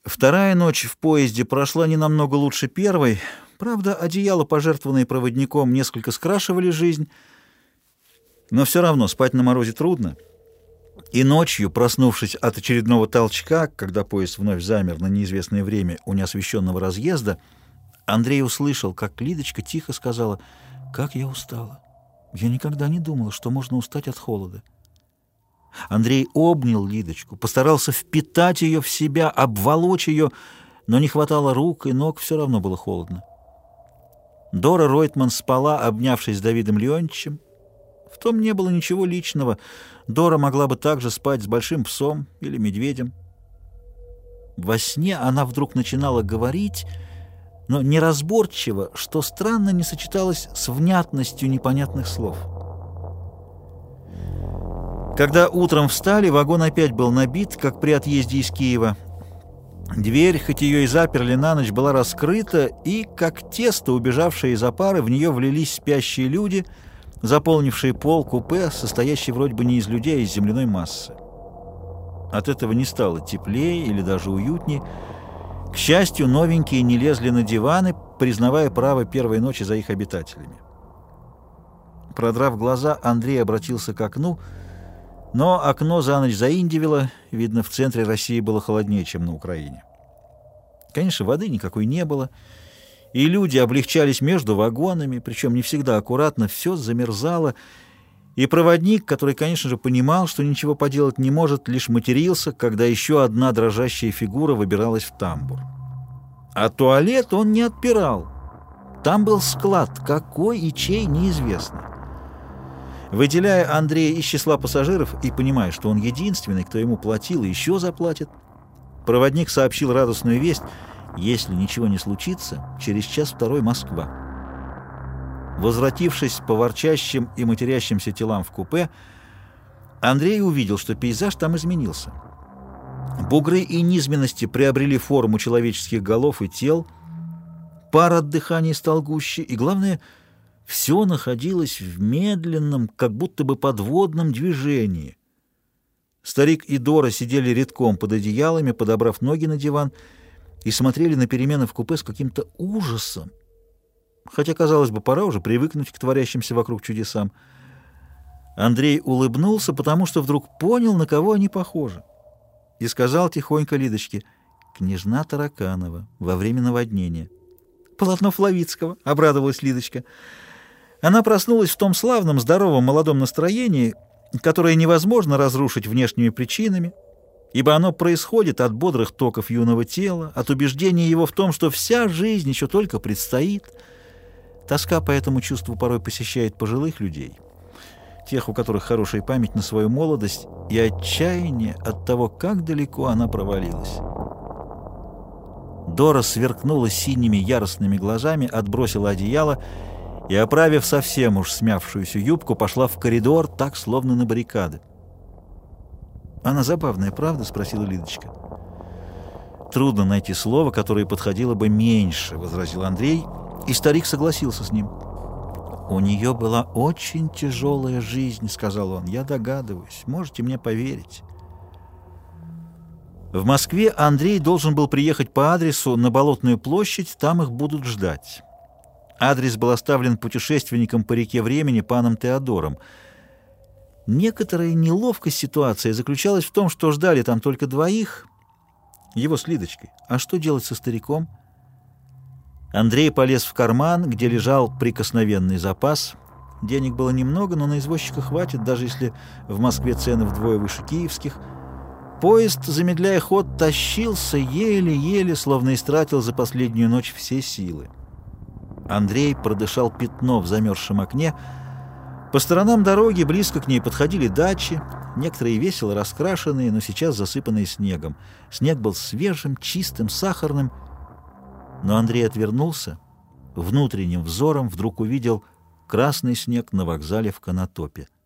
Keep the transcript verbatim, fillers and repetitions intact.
Вторая ночь в поезде прошла не намного лучше первой. Правда, одеяла, пожертвованные проводником, несколько скрашивали жизнь, но все равно спать на морозе трудно. И ночью, проснувшись от очередного толчка, когда поезд вновь замер на неизвестное время у неосвещенного разъезда, Андрей услышал, как Лидочка тихо сказала: «Как я устала! Я никогда не думала, что можно устать от холода». Андрей обнял Лидочку, постарался впитать ее в себя, обволочь ее, но не хватало рук и ног, все равно было холодно. Дора Ройтман спала, обнявшись с Давидом Леонтьевичем. В том не было ничего личного. Дора могла бы также спать с большим псом или медведем. Во сне она вдруг начинала говорить, но неразборчиво, что странно не сочеталось с внятностью непонятных слов. Когда утром встали, вагон опять был набит, как при отъезде из Киева. Дверь, хоть ее и заперли на ночь, была раскрыта, и, как тесто, убежавшие из опары, в нее влились спящие люди, заполнившие пол купе, состоящий вроде бы не из людей, а из земляной массы. От этого не стало теплее или даже уютнее. К счастью, новенькие не лезли на диваны, признавая право первой ночи за их обитателями. Продрав глаза, Андрей обратился к окну, но окно за ночь заиндивело, видно, в центре России было холоднее, чем на Украине. Конечно, воды никакой не было, и люди облегчались между вагонами, причем не всегда аккуратно, все замерзало, и проводник, который, конечно же, понимал, что ничего поделать не может, лишь матерился, когда еще одна дрожащая фигура выбиралась в тамбур. А туалет он не отпирал. Там был склад, какой и чей, неизвестно. Выделяя Андрея из числа пассажиров и понимая, что он единственный, кто ему платил и еще заплатит, проводник сообщил радостную весть: если ничего не случится, через час-второй Москва. Возвратившись по ворчащим и матерящимся телам в купе, Андрей увидел, что пейзаж там изменился. Бугры и низменности приобрели форму человеческих голов и тел, пар от дыхания стал гуще, и, главное, все находилось в медленном, как будто бы подводном движении. Старик и Дора сидели редком под одеялами, подобрав ноги на диван, и смотрели на перемены в купе с каким-то ужасом. Хотя, казалось бы, пора уже привыкнуть к творящимся вокруг чудесам. Андрей улыбнулся, потому что вдруг понял, на кого они похожи, и сказал тихонько Лидочке: «Княжна Тараканова во время наводнения». «Полотно Флавицкого», — обрадовалась Лидочка. Она проснулась в том славном, здоровом, молодом настроении, которое невозможно разрушить внешними причинами, ибо оно происходит от бодрых токов юного тела, от убеждения его в том, что вся жизнь еще только предстоит. Тоска по этому чувству порой посещает пожилых людей, тех, у которых хорошая память на свою молодость, и отчаяние от того, как далеко она провалилась. Дора сверкнула синими яростными глазами, отбросила одеяло и, оправив совсем уж смявшуюся юбку, пошла в коридор, так, словно на баррикады. «Она забавная, правда?» — спросила Лидочка. «Трудно найти слово, которое подходило бы меньше», — возразил Андрей, и старик согласился с ним. «У нее была очень тяжелая жизнь», — сказал он. «Я догадываюсь, можете мне поверить». В Москве Андрей должен был приехать по адресу на Болотную площадь, там их будут ждать. Адрес был оставлен путешественником по реке времени паном Теодором. Некоторая неловкость ситуации заключалась в том, что ждали там только двоих, его с Лидочкой. А что делать со стариком? Андрей полез в карман, где лежал прикосновенный запас. Денег было немного, но на извозчика хватит, даже если в Москве цены вдвое выше киевских. Поезд, замедляя ход, тащился еле-еле, словно истратил за последнюю ночь все силы. Андрей продышал пятно в замерзшем окне. По сторонам дороги, близко к ней, подходили дачи, некоторые весело раскрашенные, но сейчас засыпанные снегом. Снег был свежим, чистым, сахарным. Но Андрей отвернулся, внутренним взором вдруг увидел красный снег на вокзале в Конотопе.